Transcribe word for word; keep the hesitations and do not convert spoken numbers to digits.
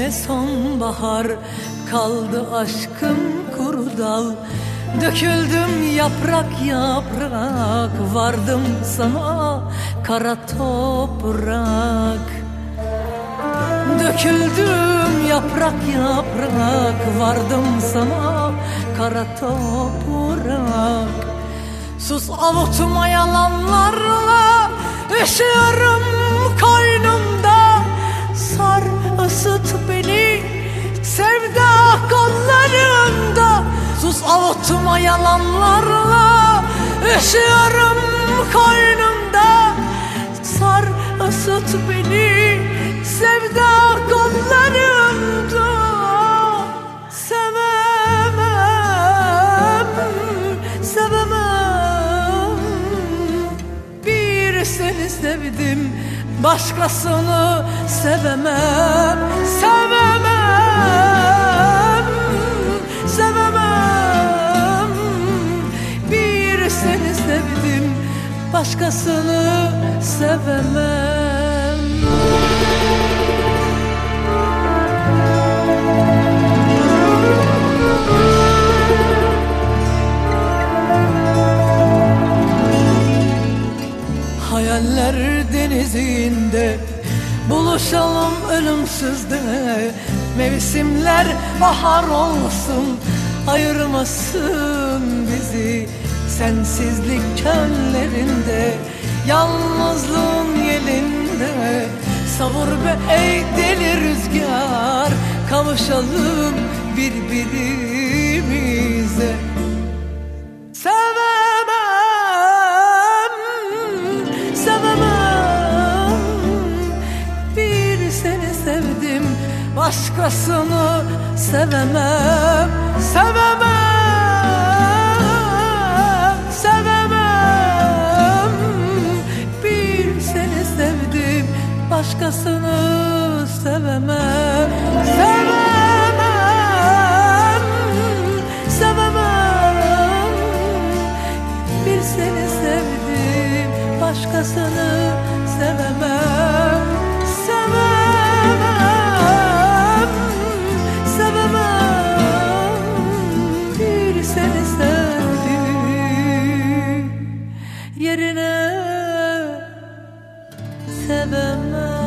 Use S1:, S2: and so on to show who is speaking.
S1: ne sonbahar, kaldı aşkım kuru dal. Döküldüm yaprak yaprak, vardım sana kara toprak. Döküldüm yaprak yaprak, vardım sana kara toprak. Sus avutma yalanlarla, üşüyorum koynumda. Sar ısıt beni sevda kollarında. Sus avutma yalanlarla, üşüyorum koynumda. Sar ısıt beni sevda kollarında. Sevemem, sevemem. Bir seni sevdim, başkasını sevemem. Sevemem, sevemem. Bir seni sevdim, başkasını sevemem. Hayaller denizinde buluşalım ölümsüzde. Mevsimler bahar olsun, ayırmasın bizi. Sensizlik çöllerinde, yalnızlığın yelinde. Savur be ey deli rüzgar, kavuşalım birbirimize. Sevemem, sevemem. Bir seni sevdim, başkasını sevemem. Sevemem, sevemem. Bir seni sevdim, başkasını sevemem. Sevemem, sevemem. Bir seni sevdim, başkasını sevemem. Sevemem, sevemem. Bir seni sevdim, yerine sevemem.